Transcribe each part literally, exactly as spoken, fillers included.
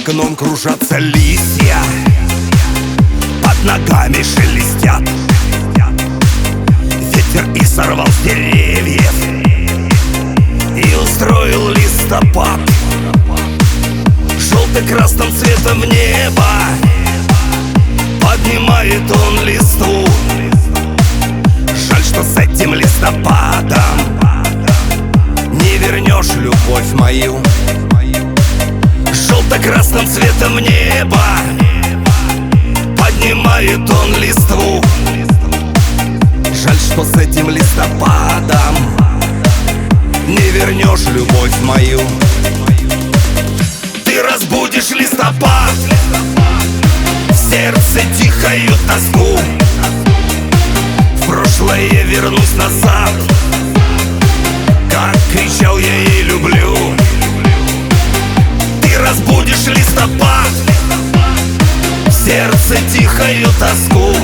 окном кружатся листья, под ногами шелестят. Ветер и сорвал с деревьев и устроил листопад. Желто-красным цветом небо поднимает он листву. Жаль, что с этим листопадом не вернешь любовь мою. Желто-красным цветом небо поднимает он листву. Жаль, что с этим листопадом не вернешь любовь мою. Ты разбудишь листопад, в сердце тихою тоску. В прошлое вернусь назад, как кричал я ей люблю. Ты разбудишь листопад, в сердце тихою тоску.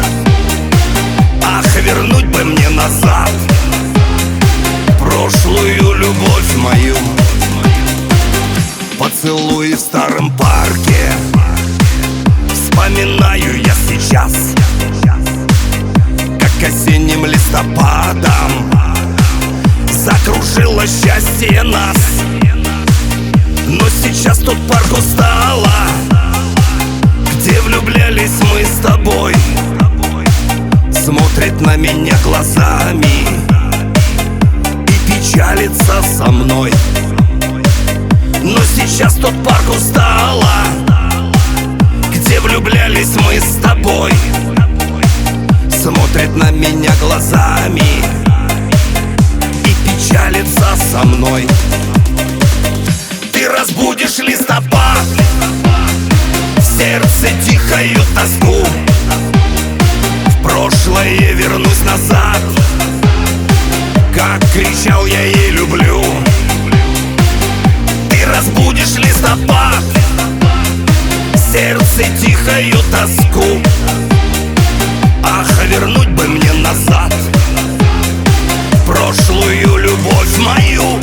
Ах, вернуть бы мне назад прошлую любовь мою. Поцелуи в старом парке вспоминаю я сейчас, как осенним листопадом закружило счастье нас. Но сейчас тот парк устала, где влюблялись мы с тобой. Смотрит на меня глазами и печалится со мной. Но сейчас тот парк устала, где влюблялись мы с тобой. Смотрит на меня глазами и печалится со мной. Ты разбудишь листопад, в сердце тихою тоску. В прошлое вернусь назад, как кричал я ей люблю. Ты разбудишь листопад, в сердце тихою тоску. Ах, вернуть бы мне назад прошлую любовь мою.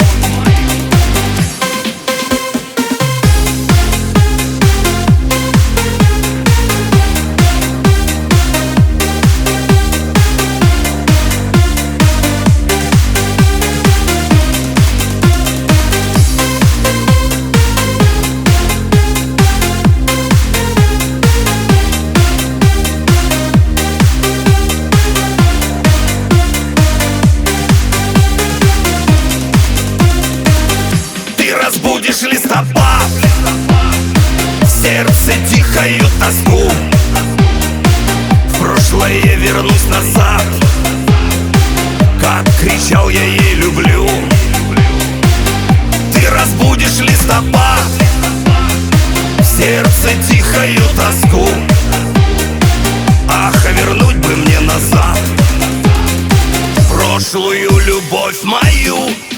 Разбудишь листопад, в сердце тихою тоску. В прошлое вернусь назад, как кричал я ей люблю. Ты разбудишь листопад, в сердце тихою тоску. Ах, вернуть бы мне назад прошлую любовь мою.